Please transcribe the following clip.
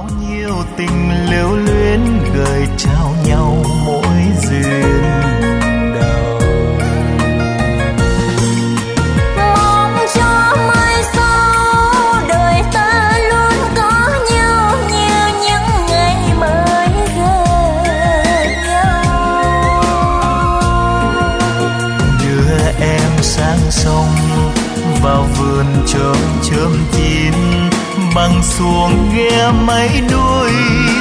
bao nhiêu tình lưu luyến gửi trao nhau mỗi duyên đầu. Mong cho mai sau đời ta luôn có nhau như những ngày mới gần nhau. Đưa em sang sông vào vườn chớm chớm chín, băng xuống ghe mấy đuôi